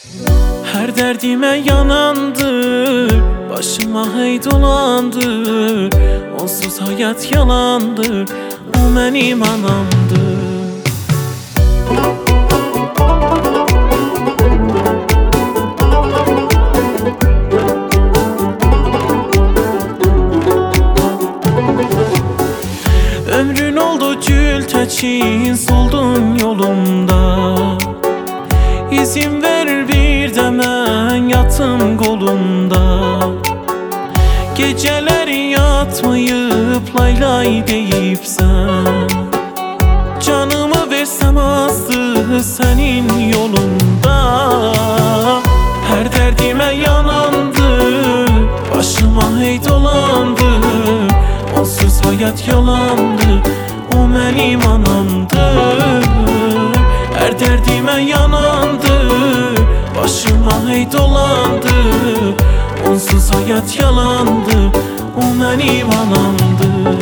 Her derdime yanandır, başıma hey dolandır. Onsuz hayat yalandır, o benim anamdır. Ömrün oldu gül təçin, soldun yolumda. İzin ver bir de mən yatım qolunda. Geceleri yatmayıp lay lay deyipsən. Canımı versem azdı senin yolunda. Her derdime yanandı, başıma hey dolandı. Onsuz hayat yalandı, o benim anamdır. Her derdime yanandı, başıma hey dolandı. Onsuz hayat yalandı, o benim anamdır.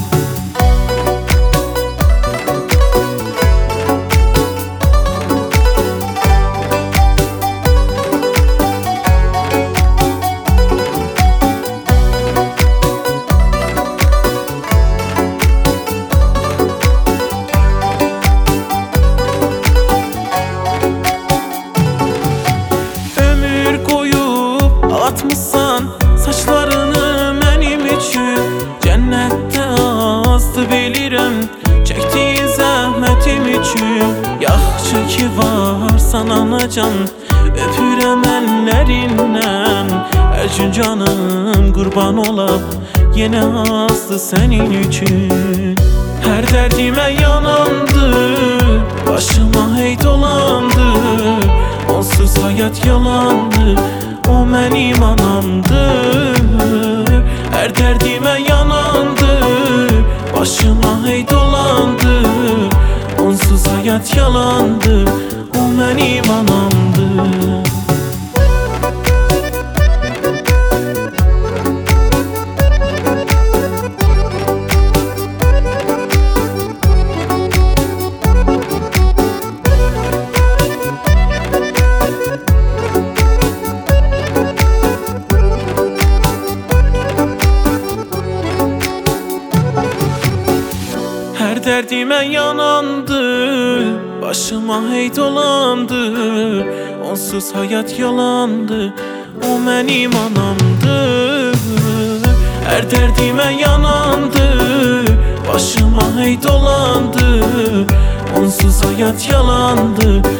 Atmışsan saçlarını benim için, cennette azdı bilirəm çektiğin zahmetim için. Yaxşı ki varsan anacan, öpürəm ellerinden. Her gün canım kurban ola, yine azdı senin için. Her derdime yanandı, başıma hey dolandı. Onsuz hayat yalandı, o benim anamdır. Her derdime yanandı, başıma hey dolandı. Onsuz hayat yalandı, o benim anamdır. Her derdime yanandı, başıma hey dolandı. Onsuz hayat yalandı, o benim anamdır. Her derdime yanandı, başıma hey dolandı. Onsuz hayat yalandı,